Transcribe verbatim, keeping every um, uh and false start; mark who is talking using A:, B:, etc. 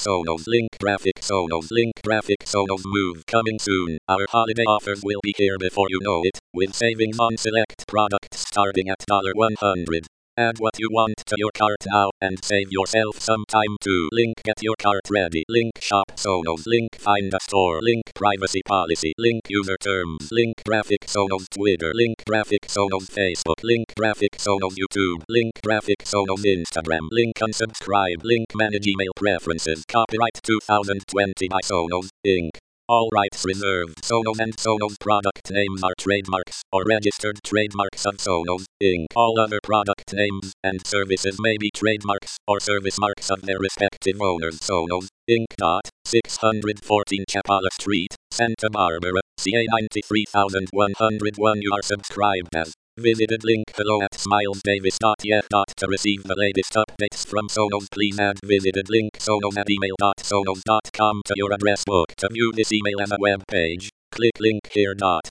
A: Sonos link graphic Sonos link graphic Sonos Move coming soon. Our holiday offers will be here before you know it, with savings on select products starting at one hundred dollars. Add what you want to your cart now and save yourself some time too. Link get your cart ready. Link shop Sonos. Link find a store. Link privacy policy. Link user terms. Link graphic Sonos Twitter. Link graphic Sonos Facebook. Link graphic Sonos YouTube. Link graphic Sonos Instagram. Link unsubscribe. Link manage email preferences. Copyright two thousand twenty by Sonos, Incorporated. All rights reserved. Sonos and Sonos product names are trademarks or registered trademarks of Sonos, Incorporated. All other product names and services may be trademarks or service marks of their respective owners. Sonos, Incorporated. six fourteen Chapala Street, Santa Barbara, C A nine three one zero one. You are subscribed as visited link below at smilesdavis dot y e dot to receive the latest updates from Sonos. Please add visited link sonos at email dot sonos dot com to your address book. To view this email as a web page, click link here. Dot.